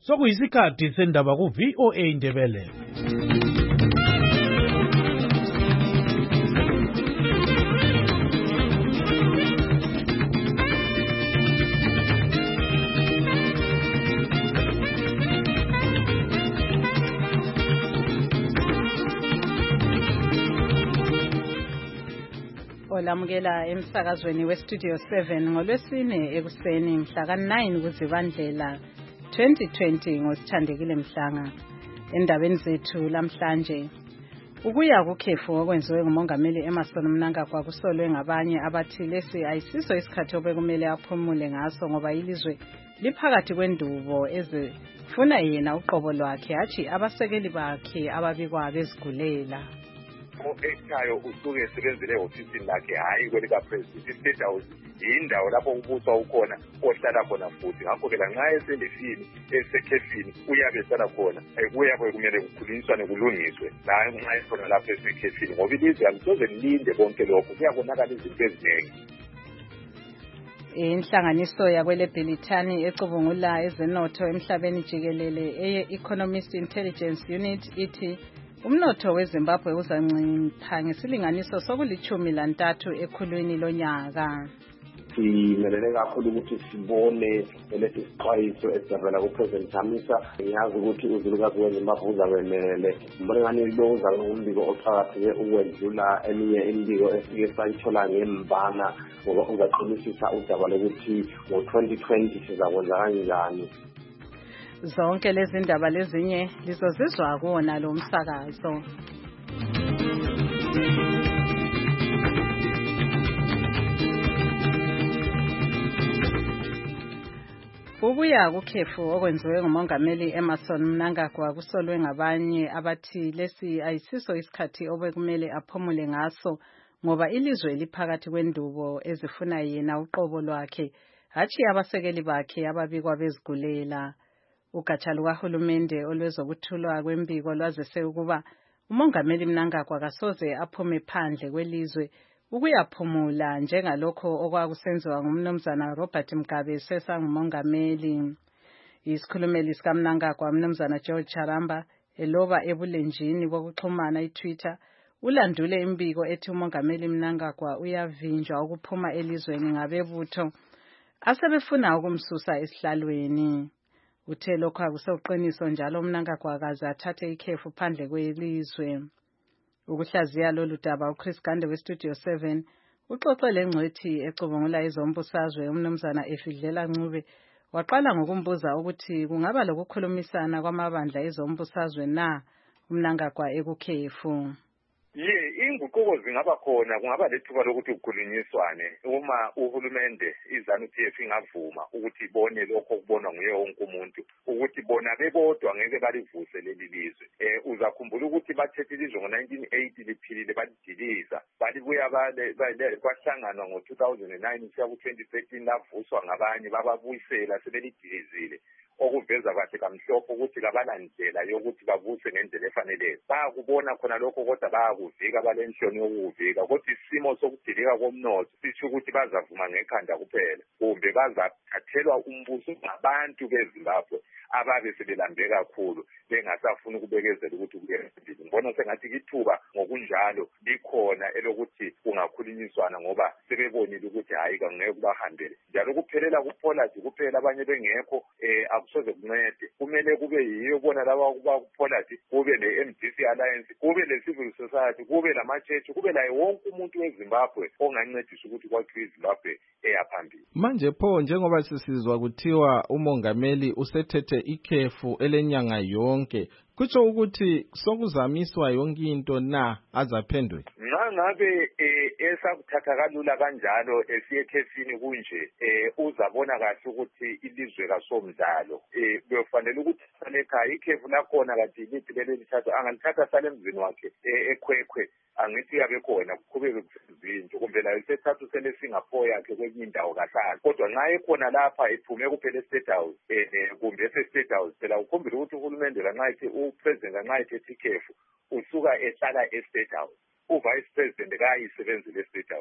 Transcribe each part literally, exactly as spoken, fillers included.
Sokuyisikhathi sendaba ku V O A Indebele. Olamukela emsakazweni we Studio seven ngolwesine ekuseni mhla ka nine kuZibandlela twenty twenty ngosithandekile mhlanga. Endabeni zethu lamhlanje, ukuya kukhefu okwenziwe ngumongameli Emmerson Mnangagwa kusolwe ngabanye abathi lesi ayisiso isikhathi obekumele aphumule ngaso ngoba ilizwe liphakathi kwendubo ezifuna yena uqobo lwakhe hathi abasekeli bakhe ababikwa bezigulela. Ekhaya usuke esebenzele ofisini lakhe hayi kwelika president. State House yindawo lapho ubuswa ukhona ohlala khona futhi ngakho ke lanxa eselefini esekhefini uyabe esala khona kuyabe kumele kukhulunyiswane kulungiswe la nxa ekhona lapho esekhefini ngoba ilizwe alisoze lilinde konke lokho kuyabonakala izinto eziningi. Inhlanganiso yakwele Bhelithani ecubungula ezenotho emhlabeni jikelele eye Economist Intelligence Unit ithi umnotho weZimbabwe uzancipha ngesilinganiso sokulithumi lantathu ekhulwini lonyaka. Simelele kakhulu ukuthi sibone lesi sixwayiso esivela kuPresident Chamisa. Ngiyazi ukuthi uzulukazi weZimbabwe uzawenele umlingane lo uzabe umbiko oqhakatheke ukwedlula eminye imbiko esike sayithola ngembana ngoba uzaqinisekisa udaba lokuthi ngo twenty twenty sizakwenza kanjani. Zonke lezi ndaba lezinye lizozizwa kuona lo msakazo. Ukuya kukhefu okwenziwe ngumongameli Emmerson Mnangagwa kusolwe ngabanye abathi lesi ayisiso isikhathi obekumele aphumule ngaso ngoba ilizwe liphakathi kwendubo ezifuna yena uqobo lwakhe hathi abasekeli bakhe ababikwa bezigulela. Ugatsha lukahulumende olwezokuthulwa kwembiko lwazise ukuba umongameli Mnangagwa kasoze aphume phandle kwelizwe ukuyaphumula njengalokho okwakusenziwa ngumnumzana Robert Mugabe sesangumongameli. Isikhulumeli sikaMnangagwa umnumzana George Charamba eloba ebulenjini bokuxhumana iTwitter ulandule imbiko ethi umongameli Mnangagwa uyavinjwa ukuphuma elizweni ngabebutho asebefuna ukumsusa esihlalweni. Uthe lokho akusoqiniso njalo Mnangagwa akaze athathe ikhefu phandle kwelizwe. Ukuhlaziya lolu daba uChris Gande we Studio seven uxoxele ngcwethi ecubungula izombusazwe umnumzana Efidlela Ncube waqala ngokumbuza ukuthi kungaba lokukhulumisana kwamabandla ezombusazwe na uMnangagwa ekukhefu. Ye inguquko zingaba khona kungaba lethuba lokuthi kukhulunyiswane uma uhulumende iZANU P F ingavuma ukuthi ibone lokho kubonwa nguye wonke umuntu ukuthi bona bebodwa ngeke balivuse leli lizwe. Eh uzakhumbula ukuthi bathethe ilizwe ngo nineteen eighty liphilile balidiliza balibuya bale kwahlanganwa ngo two thousand nine kuya ku twenty thirteen lavuswa ngabanye bababuyisela sebelidilizile okuveza kahle kamhlophe ukuthi kabalandlela yokuthi bavuse ngendlela efanele. Bayakubona khona lokho kodwa bayakuvika balenhloni yokuvika kodwa isimo sokudilika komnotho sisho ukuthi bazavuma ngekhanda kuphela kumbe bazathathelwa umbuso ngabantu beZimbabwe ababe sebelambe kakhulu bengasafuna ukubekezela ukuthi kuyenzile. Ngibona sengathi ithuba ngokunjalo likhona elokuthi kungakhulunyiswana ngoba sebebonile ukuthi hayi kangeke kubahambele njalo kuphelela kuPolati kuphela abanye bengekho eh akusoze kuncede. Kumele kube yiyo bona laba kuba kuPolati kube ne-M D C Alliance kube le-civil society kube lama-church kube laye wonke umuntu weZimbabwe ongancedisa ukuthi kwakhiwe iZimbabwe eyaphambili. Manje pho njengoba sisizwa kuthiwa umongameli usethethe ikhefu elenyanga yonke kutsho ukuthi sokuzamiswa yonke into na azaphendwe. Nxa ngabe esakuthatha kalula kanjalo esiyekhefini kunje eh uzabona kahle ukuthi ilizwe kasomdlalo eh kufanele ukuthi salekhaya ikhefu lakhona kade lithi lelo lithatha angalithatha sale emzini wakhe ekhwekhwe angithi yabe khona kuqhubeke kusezinto kumbe la isethathu sele Singapore yakhe kwenye indawo kahlala kodwa nxa ekhona lapha ephume kuphela State House eh kumbe ese State House phela ukhombela ukuthi uhulumende lanxa ethi upresident lanxa ethi ikhefu usuka ehlala eState House uvice president kayisebenzile eState House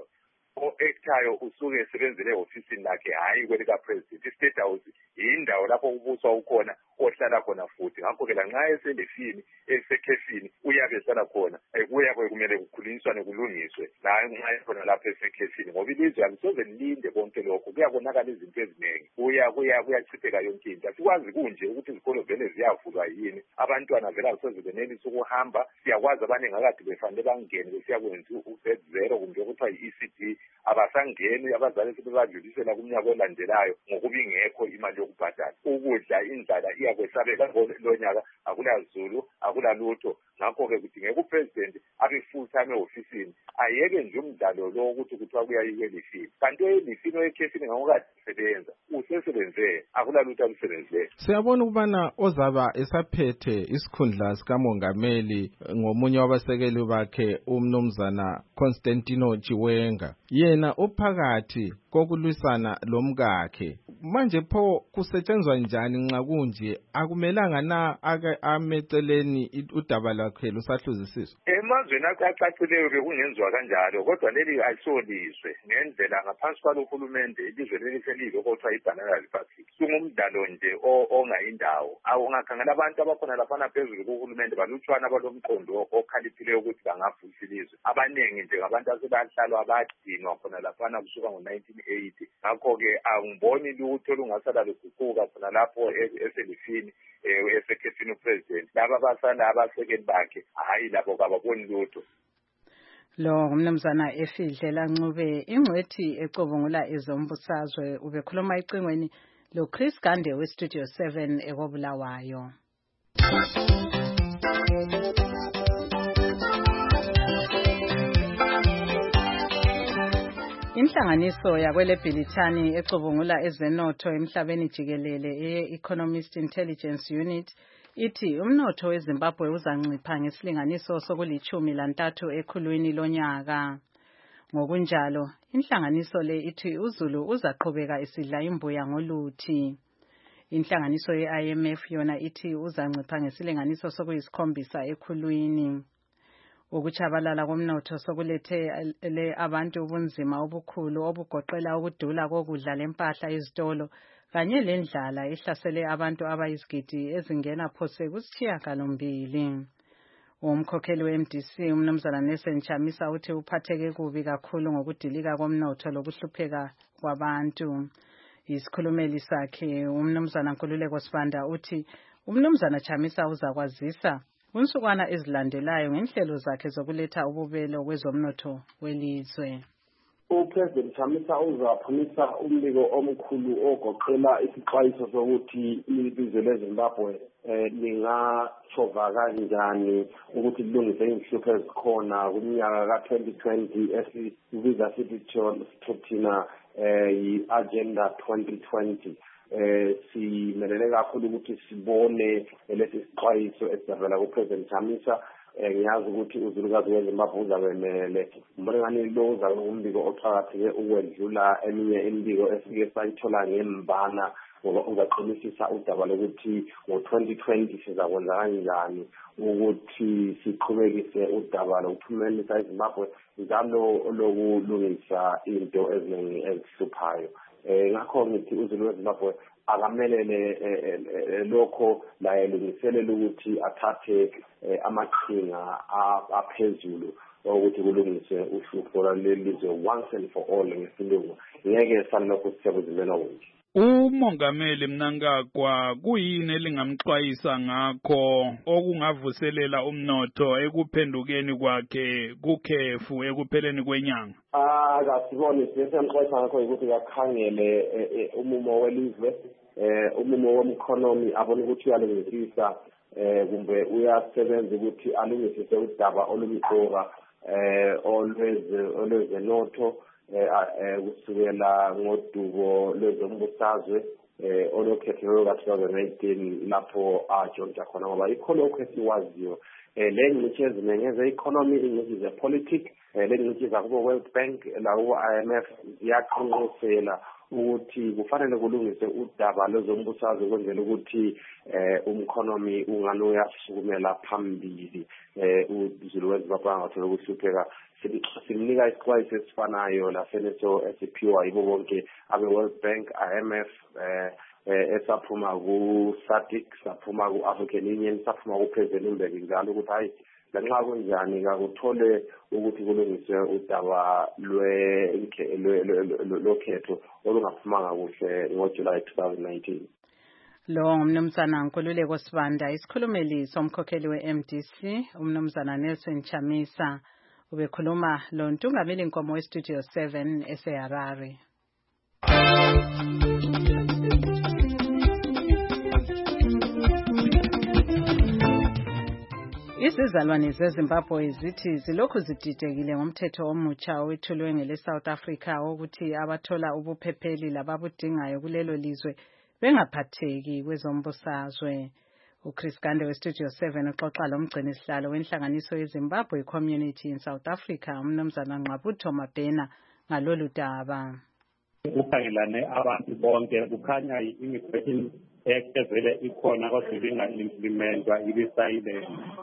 o-actayo usuke esebenzele ofisini lakhe hayi kwelika president. I-State House yindawo lapho kubuswa ukhona ohlala khona futhi. Ngakho-ke lanxa eselefini esekhefini uyabe ehlala khona kuyabe kumele kukhulunyiswane kulungiswe la nxa khona lapho esekhefini ngoba ilizwe alisoze lilinde konke lokho. Kuyabonakala izinto eziningi kuya kuya kuyachitheka yonke into. Asikwazi kunje ukuthi izikolo vele ziyavulwa yini, abantwana vele asoze benelise ukuhamba. Siyakwazi abaningi akade befanele bangene besiyakwenza u-Z zero kumbe kuthiwa yi-E C D abasangeni, abazali sebebadlulisela kumnyaka olandelayo ngokuba ingekho imali yokubhadala ukudla. Indlala iyakwesabeka lo nyaka, akula zulu akula lutho. Ngakho-ke kudingeka upresident abe full time e-ofisini, ayeke nje umdlalo lo ukuthi kuthiwa kuyayike elifini. Kanti elifini oyekhefini ngakokade sebenza usesebenze, akula lutho alusebenzele. Siyabona ukubana ozaba esaphethe isikhundla sikamongameli ngomunye wabasekeli bakhe umnumzana Constantino Chiwenga, yena uphakathi kokulwisana lomkakhe. Manje pho kusetshenzwa njani nxa kunje? Akumelanga na ake ameceleni udaba lwakhe lusahluzisiswa? Emazweni acacileyo bekungenziwa kanjalo, kodwa leli ayisoliswe ngendlela ngaphansi kwalo hulumende. Ilizwe leli selilo kodwa iBanana Republic singumdlalo nje ongayindawo. Awungakhangela abantu abakhona laphana phezulu kuhulumende balutshwana abalomqondo okhaliphileyo ukuthi bangavusa ilizwe. Abaningi nje ngabantu asebahlalwa abadinwa khona laphana kusuka ngo nineteen eighty. Ngakho-ke angiboni lutho lungasala luguquka khona lapho eselifini esekhefini upresident. Laba abasala abasekeli bakhe hayi labo kababoni lutho. Lo umnumzana Efidlela Ncube, ingcwethi ecubungula ezombusazwe, ubekhuluma icingweni lo Chris Gande we Studio seven ekobulawayo. Inhlanganiso yakwele Bhilithani ecubungula ezenotho emhlabeni jikelele e-Economist Intelligence Unit ithi umnotho weZimbabwe uzancipha ngesilinganiso sokulichumi lantathu ekhulwini lonyaka. Ngokunjalo, inhlanganiso le ithi uZulu uzaqhubeka isidla imbuya ngoluthi. Inhlanganiso ye-I M F yona ithi uzancipha ngesilinganiso sokuyisikhombisa ekhulwini. Ukuchabalala komnotho sokulethe abantu ubunzima obukhulu obugoqela ukudula kokudla lempahla ezitolo kanye lendlala ihlasele abantu abayizigidi ezingena phose kusishiyagalombili. Umkhokheli we-M D C umnumzana Nelson Chamisa uthi uphatheke kubi kakhulu ngokudilika komnotho lokuhlupheka kwabantu. Isikhulumeli sakhe umnumzana Nkululeko Sibanda uthi umnumzana Chamisa uzakwazisa unsukwana ezilandelayo ngenhlelo zakhe zokuletha ububelo kwezomnotho welizwe. uPresident Chamisa uzaphumisa umbiko omkhulu ogoqela isixwayiso sokuthi ilizwe leZimbabwe eh lingashova kanjani ukuthi lilungise inhlupho ezikhona kunyaka ka twenty twenty esibiza sithi thina eh i-agenda twenty twenty. Eh simelele kakhulu ukuthi sibone lesi sixwayiso esivela kuPresident Chamisa. Ngiyazi ukuthi uzulukazi weZimbabwe uzabemele umlingani lo uzabe umbiko oqhakatheke ukwedlula eminye imbiko esike sayithola ngembana ngoba uzaqonisisa udaba lokuthi ngo twenty twenty sizakwenza kanjani ukuthi siqhubekise udaba lokuphumelelisa iZimbabwe njalo lokulungisa into eziningi ezihluphayo. Eh ngakho ngithi uzulu weZimbabwe akamelele lokho la elungiselela ukuthi athathe amaqhinga aphezulu ukuthi kulungise uhlupho lwelizwe once and for all ngesilungu. Ngeke sanokho sisebenzela wonke. Umongameli Mnangagwa kuyini elingamxwayisa ngakho okungavuselela umnotho ekuphendukeni kwakhe kukhefu ekupheleni kwenyanga? Ah kasibone sesemxwayisa ngakho ukuthi akakhangele umumo welizwe eh umumo womkhonomi abone ukuthi uyalungisisa eh kumbe uyasebenza ukuthi alungisise udaba olumqoka eh olweze olwezenotho eh kusukela ngodubo lwezombusazwe eh olokhethiwe ka twenty eighteen lapho ajonta khona ngoba ikho lokho esiwaziyo eh lengcitshi eziningi ze-economy ingcitshi ze-politics eh lengcitshi zakubo World Bank lawo I M F ziyaqonqosela ukuthi kufanele kulungise udaba lwezombusazwe ukwenzela ukuthi eh umkhonomi ungane uyasukumela phambili eh uZulu weZimbabwe angathola ukuhlupheka. Simnika isixwayiso esifanayo laseneso esiphiwa yibo bonke abe World Bank, I M F, eh esaphuma ku SADC, saphuma ku African Union, saphuma ku President Mbeki njalo ukuthi hayi lanxa kunjani kakuthole ukuthi kulungiswe udaba lwe lokhetho olungaphumanga kuhle ngoJuly twenty nineteen. Lo ngumnumzana Nkululeko Sibanda, isikhulumeli somkhokheli we-M D C, umnumzana Nelson Chamisa, ubekhuluma lo ntungameli Nkomo we-Studio seven eseHarare. Izizalwane zeZimbabwe zithi zilokhu zididekile ngomthetho omutsha owethulwe ngele South Africa wokuthi abathola ubuphepheli lababudingayo kulelo lizwe bengaphatheki kwezombusazwe. uChris Gande we-Studio seven uxoxa lomgcini sihlalo wenhlanganiso yeZimbabwe Community in South Africa, umnumzana Ngqabutho Mabhena, ngalolu daba. Ukhangelane abantu bonke kukhanya immigration act evele ikhona kodwa ibinga-implementwa ibisilent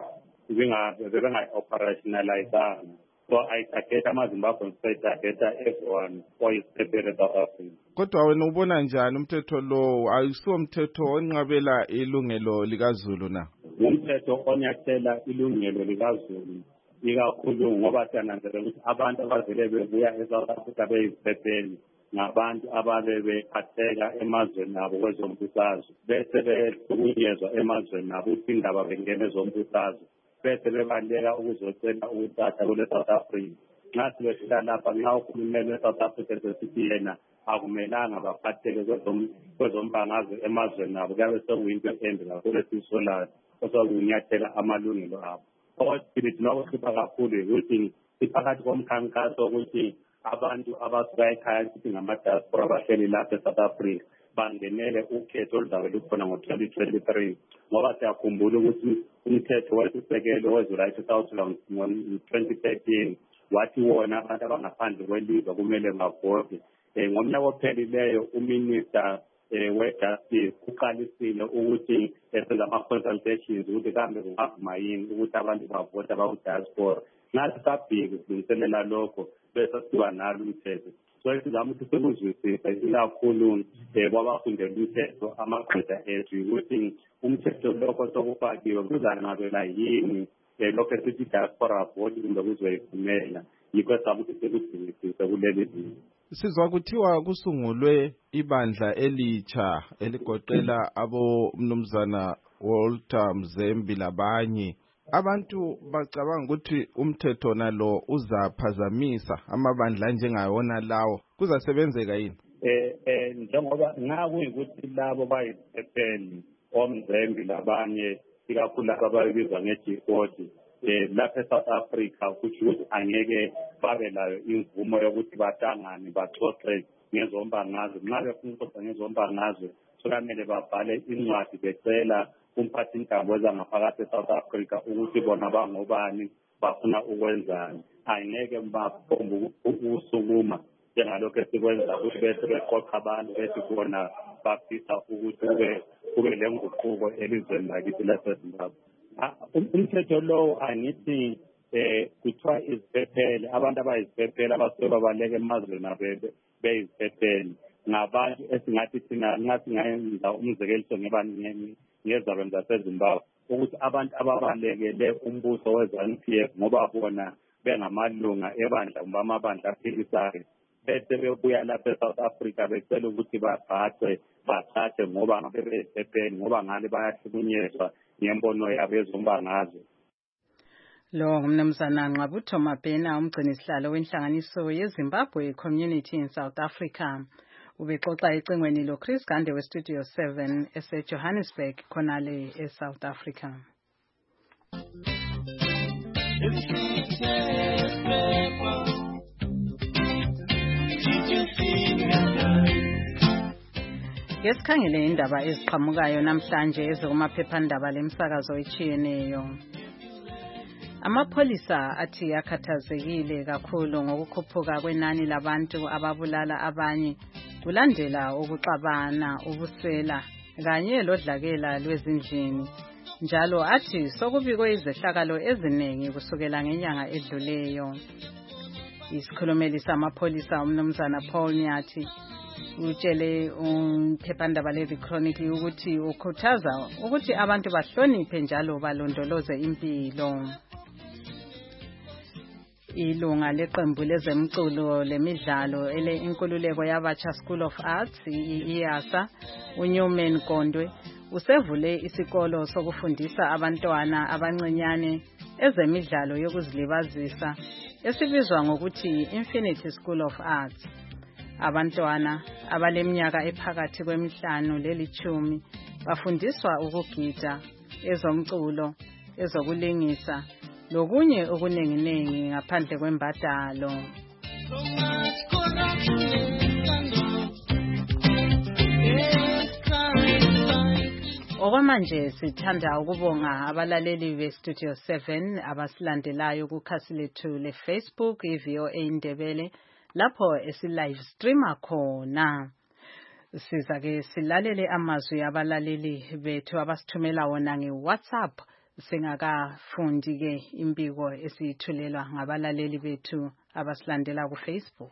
ibinga-operationalizanga. So I target amaZimbabwe state target everyone for his prepared South Africa. Kodwa wena ubona njani umthetho lo? Ayisiwo umthetho onqabela ilungelo likaZulu na? Umthetho onyathela ilungelo likaZulu ikakhulu ngoba siyananzelela ukuthi abantu abavele bebuya eSouth Africa beyiziphepheli ngabantu ababe bephatheka emazweni abo kwezombusazwe bese behlukunyezwa emazweni abo ukuthi indaba bengene ezombusazwe bese bebaleka ukuzocela ukuthatha kule South Africa. Nxa sibefika lapha nxa uhulumeni we-South Africa sesithi yena akumelanga baphatheke kwezombangazwe emazweni abo, kuyabe sekuyinto embi kakhulu esiyisolayo osokunyathela amalungelo abo. Okwesibili nokuhlupha kakhulu ukuthi siphakathi komkhankaso ukuthi abantu abasuka ekhaya sithi ngama-diaspora abahleli lapha eSouth Africa bangenele ukhetho oluzabe lukhona ngo-twenty twenty-three ngoba siyakhumbula ukuthi umthetho wesisekelo wezwe ngo-twenty thirteen wathi wona abantu abangaphandle kwelizwe kumele bavote. Ngomnyaka ophelileyo uminister we-justice uqalisile ukuthi esenza ama-consultations ukuthi kambe kungavuma yini ukuthi abantu bavote abaku-diaspora. Nathi sabhiki silungiselela lokho bese siba nalo umthetho. So sizama ukuthi sikuzwisise ikakhulu kwabafundela umthetho amaqeda ethu ukuthi umthetho lokho sokufakiwe kuzanqabela yini lokho esithi diaspora vote kumbe kuzoyivumela. Yikho sizama ukuthi sikuzwisise kuleli zinto. Sizwa kuthiwa kusungulwe ibandla elitsha eligoqela abo mnumzana Walter Mzembi labanye. Abantu bacabanga ukuthi umthetho nalo uzaphazamisa amabandla njengayona lawo. Kuzasebenzeka yini? Eh eh njengoba nxa kuyikuthi labo bayiphepheli oMzembi labanye ikakhulu ababizwa nge-G forty eh lapha eSouth Africa kusho ukuthi angeke babe layo imvumo yokuthi bahlangane baxoxe ngezombangazwe. Nxa befuna ukuxoxa ngezombangazwe sokamele babhale incwadi becela umphathintambo wezangaphakathi eSouth Africa ukuthi bona bangobani bafuna ukwenzani. Angeke baphombe ukusukuma njengalokho esikwenza ukuthi bese beqoqa abantu bese bona bafisa ukuthi kube kube lenguquko elizweni lakithi laseZimbabwe. Umthetho lo angithi eh kuthiwa iziphepheli abantu abayiziphepheli abasuke babaleka emazweni abebe beyiziphepheli ngabantu esingathi thina ngathi ngayenza umzekeliso ngebani ngezabeni zaseZimbabwe ukuthi abantu ababalekele umbuso we-ZANU P F ngoba bona bengamalunga ebandla kumbe amabandla aphilisayo bese bebuya lapha eSouth Africa becela ukuthi babhathwe bathathe ngoba ngabe beyiziphepheli ngoba ngale bayahlukunyezwa ngembono yabo ezombangazwe. Lo ngumnumzana Ngqabutho Mabhena, umgcini sihlalo wenhlanganiso yeZimbabwe Community in South Africa. Ubexoxa ecingweni lo Chris Gande we-Studio seven ese-Johannesburg khonale eSouth Africa. Ngesikhangele indaba eziqhamukayo namhlanje ezikumaphephandaba lemsakazo etshiyeneyo. Amapholisa athi akhathazekile kakhulu ngokukhuphuka kwenani labantu ababulala abanye kulandela ukuxabana ubusela kanye lodlakela lwezindlini njalo athi sokubikwe izehlakalo eziningi kusukela ngenyanga edluleyo. Isikhulumeli samapholisa umnumzana Paul Nyathi utshele umphephandaba leThe Chronicle ukuthi ukhuthaza ukuthi abantu bahloniphe njalo balondoloze impilo. Ilunga leqembu lezemculo lemidlalo ele inkululeko yabatsha School of Arts I A S A uNewman Gondwe usevule isikolo sokufundisa abantwana abancinyane ezemidlalo yokuzilibazisa esibizwa ngokuthi Infinity School of Arts. Abantwana abaleminyaka ephakathi kwemihlanu lelichumi bafundiswa ukugida, ezomculo, ezokulingisa lokunye okuningi ngaphandle kwembadalo. Okwamanje sithanda ukubonga abalaleli beStudio seven abasilandelayo kukhasi lethu leFacebook iV O A Indebele lapho esilive streama khona. Siza ke silalele amazwi abalaleli bethu abasithumela wona ngeWhatsApp singakafundi ke impiko esithulelwa ngabalaleli bethu abasilandela kuFacebook.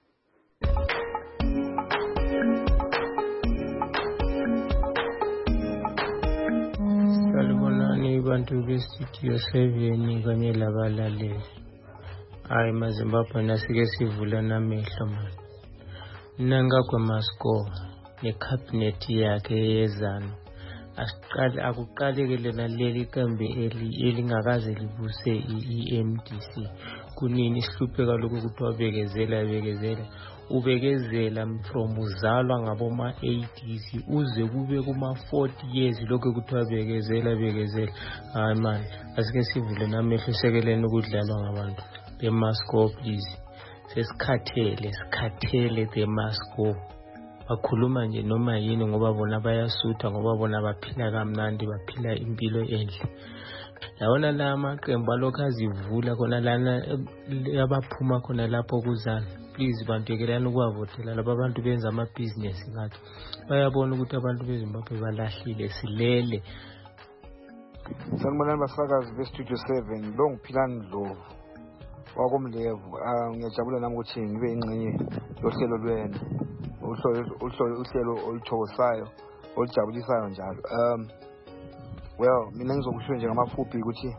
Salibonani bantu beStudio seven kanye labalaleli. Hayi maZimbabwe nasike sivula namehlo man. Nanga kwamasko necabinet yakhe yezana. Asiqale akuqalekele naleli kambe eli elingakaze libuse I M D C. Kunini sihlupheka lokho ukuthi wabekezela bekezela. Ubekezela from uzalwa ngaboma eighties uze kube kuma forty years lokho ukuthi wabekezela bekezela. Hayi man asike sivule namehlo sekeleni ukudlalwa ngabantu. They must go please. Sesikhathele sikhathele they must go. Bakhuluma nje noma yini ngoba bona bayasutha ngoba bona baphila kamnandi baphila impilo enhle. Yabona la amaqembu alokho azivula khona lana abaphuma khona lapho kuzana. Please bantu yekelani ukwavotela laba bantu benza ama business ngathi. Bayabona ukuthi abantu beZimbabwe balahlile silele. Sanibonani basakazi beStudio seven lo ngiphilani Ndlovu wakomlevu. Ngiyajabula nami ukuthi ngibe ingcenye lohlelo lwena. Uhlelo uhlelo oluthokozayo olujabulisayo njalo. Um well mina ngizokusho nje ngamafuphi ukuthi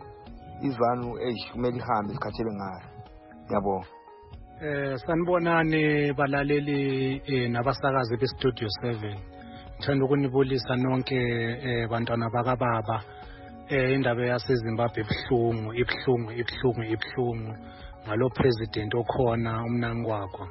izanu age kumele ihambe isikhathele ngayo. Yabonga. Eh sanibonani balaleli eh nabasakazi beStudio seven. Ngithanda ukunibulisa nonke eh bantwana bakababa. Eh indaba yaseZimbabwe ebhlungu ibhlungu ibhlungu ibhlungu ngalo president okhona uMnangagwa.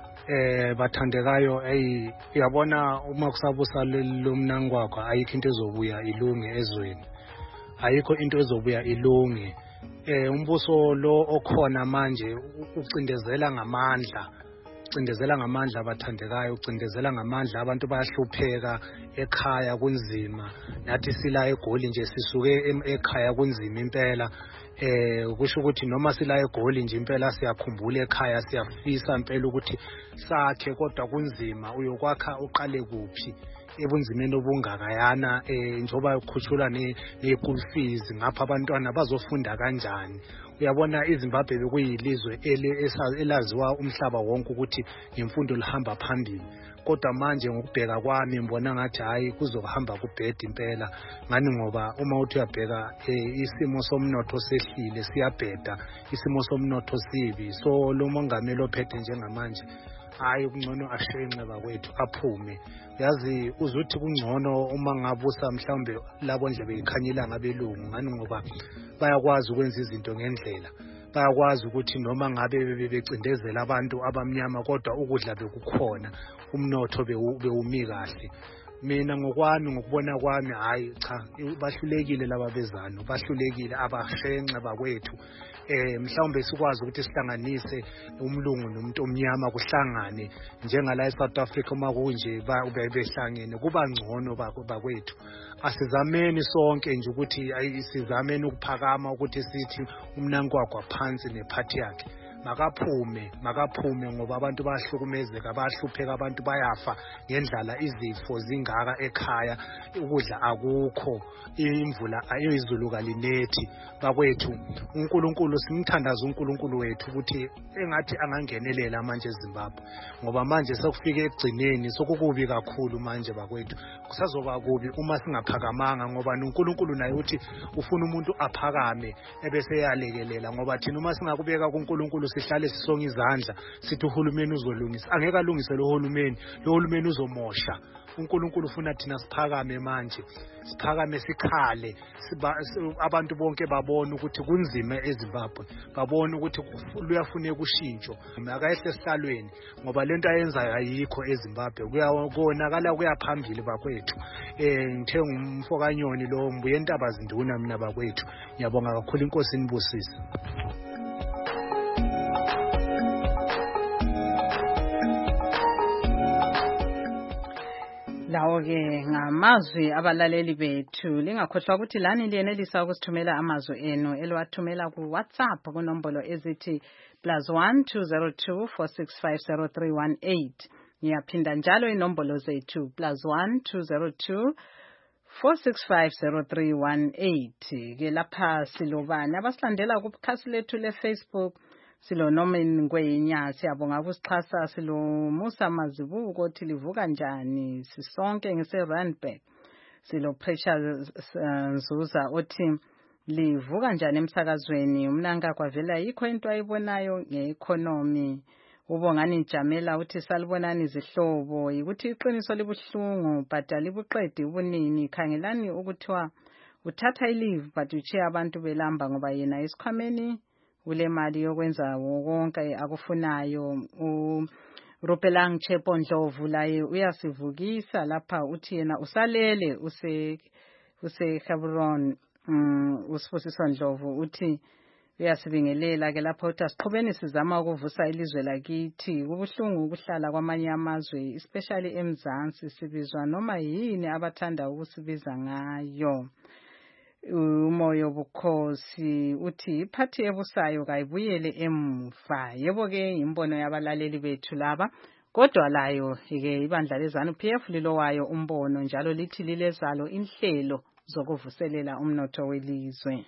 Eh bathandekayo hey uyabona uma kusabusa lo Mnangagwa ayikho into ezobuya ilunge ezweni. Ayikho into ezobuya ilunge. Eh umbuso lo okhona manje ucindezela ngamandla. Ucindezela ngamandla abathandekayo, ucindezela ngamandla abantu bayahlupheka ekhaya kunzima. Nathi sila eGoli nje sisuke ekhaya kunzima impela. Eh kusho ukuthi noma sila eGoli nje impela siyakhumbula ekhaya siyafisa impela ukuthi sakhe kodwa kunzima uyokwakha uqale kuphi ebunzimeni obungakayana eh njoba ukhushula ne school fees ngapha abantwana bazofunda kanjani. Uyabona iZimbabwe bekuyilizwe elaziwa umhlaba wonke ukuthi imfundo lihamba phambili kodwa manje ngokubheka kwami ngibona ngathi hayi kuzohamba kubhedi impela ngani ngoba uma uthi uyabheka isimo somnotho sehlile siyabheda isimo somnotho sibi so lo mongameli ophethe njengamanje hayi kungcono ashenxe bakwethu aphume. Yazi uzuthi kungcono uma ngabusa mhlawumbe labo nje beyikhanyela ngabelungu ngani ngoba bayakwazi ukwenza izinto ngendlela. Bayakwazi ukuthi noma ngabe becindezela abantu abamnyama kodwa ukudla bekukhona umnotho bewumi kahle. Mina ngokwami ngokubona kwami hayi cha bahlulekile laba bezano bahlulekile abashenxe bakwethu. Eh mhlawumbe sikwazi ukuthi sihlanganise umlungu nomuntu omnyama kuhlangane njengala eSouth Africa uma kunje behlangene kuba ngcono bakwethu. Asizameni sonke nje ukuthi ayisizameni ukuphakama ukuthi sithi uMnangagwa phansi nephathi yakhe. makaphume makaphume ngoba abantu bayahlukumezeka bayahlupheka abantu bayafa ngendlala izifo zingaka ekhaya ukudla akukho imvula ayizulu kalinethi bakwethu uNkulunkulu simthandaza uNkulunkulu wethu ukuthi engathi angangenelela manje eZimbabwe ngoba manje sekufike egcineni sokukubi kakhulu manje bakwethu kusazoba kubi uma singaphakamanga ngoba uNkulunkulu naye uthi ufuna umuntu aphakame ebese yalekelela ngoba thina uma singakubeka kuNkulunkulu sihlale sisonga izandla sithi uhulumeni uzolungisa angeke alungise lo hulumeni lo hulumeni uzomosha uNkulunkulu ufuna thina siphakame manje siphakame sikhale abantu bonke babone ukuthi kunzima eZimbabwe babone ukuthi luyafuneka ushintsho akayehle esihlalweni ngoba lento ayenzayo ayikho eZimbabwe kuyabonakala kuyaphambili bakwethu eh ngithe ngumfokanyoni lo mbuye entabazinduna mina bakwethu ngiyabonga kakhulu inkosi inibusise. Lawo-ke ngamazwi abalaleli bethu lingakhohlwa ukuthi lani liyenelisa ukusithumela amazwi enu eliwathumela ku WhatsApp kunombolo ezithi plus one two zero two four six five zero three one eight ngiyaphinda njalo inombolo zethu plus one two zero two four six five zero three one eight ke lapha silobani abasilandela kukhasi lethu leFacebook silo Norman Ngwenya siyabonga ukusixhasa silo Musa Mazibuko othi livuka njani sisonke ngise Randburg silo Pressure Nzuza othi livuka njani emsakazweni umnanga kwavela yikho into ayibonayo ngeeconomy ubongani Njamela uthi salibonani izihlobo ukuthi iqiniso libuhlungu badala ibuqedi ubunini khangelani ukuthiwa uthatha ileave but uchiya abantu belamba ngoba yena isikhwameni ule mali yokwenza wonke akufunayo u Rupelang Chepo Ndlovu laye uyasivukisa lapha uthi yena usalele use use Hebron um usifusiso Ndlovu uthi uyasibingelela ke lapha uthi asiqhubeni sizama ukuvusa ilizwe lakithi kubuhlungu ukuhlala kwamanye amazwe especially eMzansi sibizwa noma yini abathanda ukusibiza ngayo. Umoyo bukhosi uthi iphathi ebusayo kayibuyele emuva yebo ke imbono yabalaleli bethu laba kodwa layo ke ibandla lezanu P F lilowayo umbono njalo lithi lilezalo inhlelo zokuvuselela umnotho welizwe.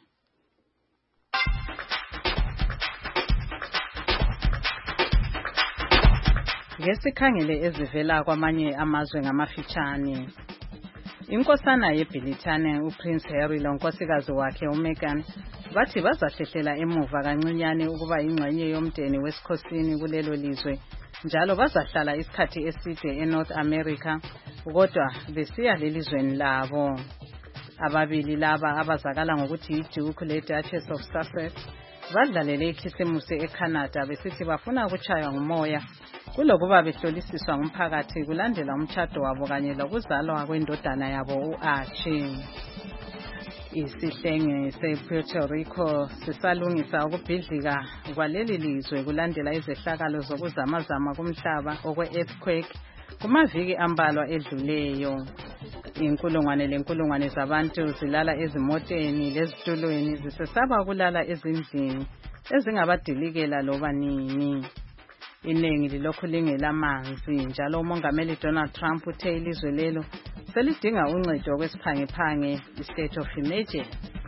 Ngesikhangele ezivela kwamanye amazwe ngamafitshane Inkosana yeBritane uPrince Harry lonkosikazi wakhe uMeghan bathi bazahlehlela emuva kancinyane ukuba ingxenye yomndeni wesikhosini kulelo lizwe njalo bazahlala isikhathi eside eNorth America kodwa besiya lelizweni labo. Ababili laba abazakala ngokuthi iDuke leDuchess of Sussex badlalele ikhisimusi eCanada besithi bafuna ukuchaywa ngumoya kulokuba behlolisiswa ngumphakathi kulandela umtshado wabo kanye lokuzalwa kwendodana yabo uArchie. Isihlenge sePuerto Rico sisalungisa ukubhidlika kwaleli lizwe kulandela izehlakalo zokuzamazama kumhlaba okwe-earthquake kumaviki ambalwa edluleyo. Inkulungwane lenkulungwane zabantu zilala ezimoteni lezitulweni zisesaba ukulala ezindlini ezingabadilikela loba nini. Iningi lilokhu lingelamanzi njalo umongameli Donald Trump uthe ilizwe lelo selidinga uncedo kwesiphangephange i-state of emergency.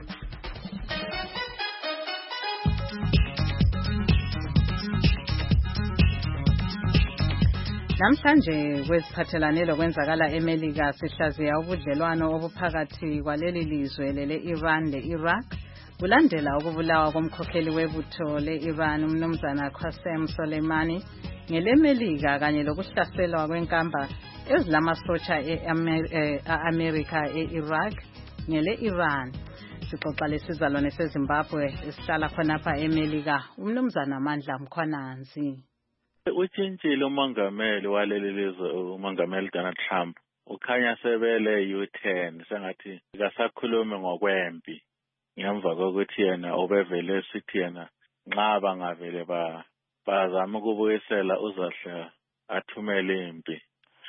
Namhlanje kwesiphathelane lokwenzakala eMelika sihlaziya ubudlelwano obuphakathi kwaleli lizwe lele-Iran le-Iraq kulandela ukubulawa komkhokheli webutho le-Iran umnumzana Qasem Soleimani ngelemelika kanye lokuhlaselwa kwenkamba ezilamasotsha e-America e-Iraq ngele-Iran. Sixoxa lesizalwane seZimbabwe esihlala khonapha eMelika umnumzana Mandla Mkhwananzi. Utshintshile umongameli waleli lizwe umongameli Donald Trump ukhanya sebele U ten sengathi akasakhulumi ngokwempi ngemva kokuthi yena ubevele sithi yena nxa bangavele ba bazama ukubuyisela uzahla athumele impi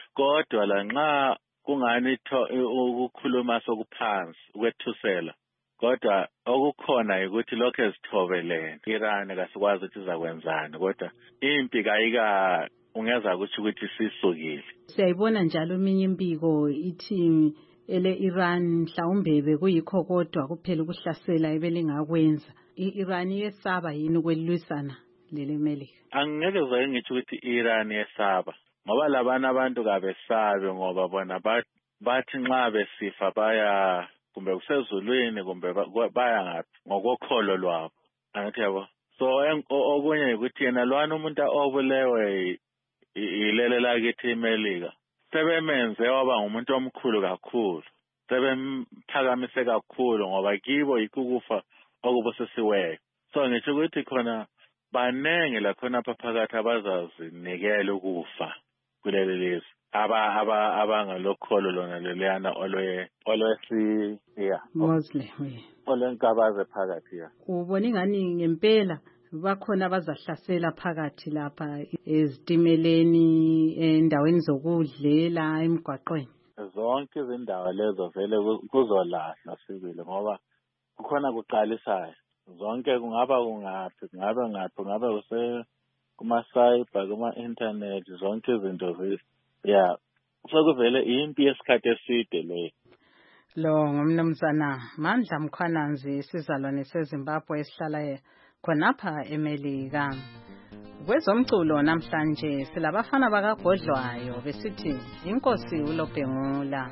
kodwa la nxa kungani ukukhuluma sokuphansi ukwethusela kodwa okukhona ukuthi lokho ezithobelene Iran kasikwazi ukuthi izakwenzani kodwa impi kayika ungeza ukuthi ukuthi sisukile. Siyayibona njalo eminye impiko ithi ele Iran mhlawumbe bekuyikho kodwa kuphela ukuhlasela ebelingakwenza. iIran yesaba yini ukwelwisana lele Melika? Angeke zaye ngithi ukuthi iIran yesaba ngoba labana abantu kabesabe ngoba bona bathi nxa besifa baya kumbe kusezulwini kumbe baya ngaphi ngokokholo lwabo. Angithi yabo. So okunye ukuthi yena lwana umuntu obulewe ilele lakithi iMelika sebemenze waba ngumuntu omkhulu kakhulu, sebemphakamise kakhulu ngoba kibo ikukufa okubosesiweyo. So ngisho ukuthi khona banenge la khona phakathi abazazinikela ukufa kuleli lizwe aba aba abangalokholo lona leliyana olwe olwesi yeah Muslim olenkabaze phakathi ya. Ubona ingani ngempela bakhona abazahlasela phakathi lapha ezitimeleni endaweni zokudlela emgwaqweni. Zonke izindawo lezo vele kuzolahla sibili ngoba kukhona kuqalisayo. Zonke kungaba kungaphi kungabe ngaphi kungabe use kuma cyber kuma internet zonke izinto zi yeah sokuvele impi yesikhathi eside le. Lo ngumnumzana Mandla Mkhwananzi isizalwane seZimbabwe esihlala khonapha eMelika. Kwezomculo namhlanje silabafana bakagodlwayo besithi inkosi uLobhengula.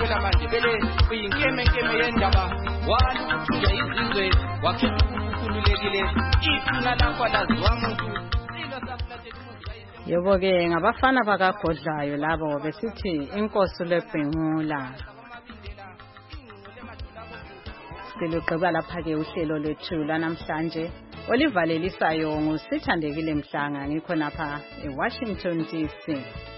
Wakhethwa ukukhululeka libalulekile iphunga lakho laziwa muntu. Yebo-ke ngabafana bakagodlayo labo besithi inkosi lebhengula. Silugqiba lapha-ke uhlelo lwethu lwanamhlanje olivalelisayo ngusithandekile Mhlanga ngikho napha eWashington D C.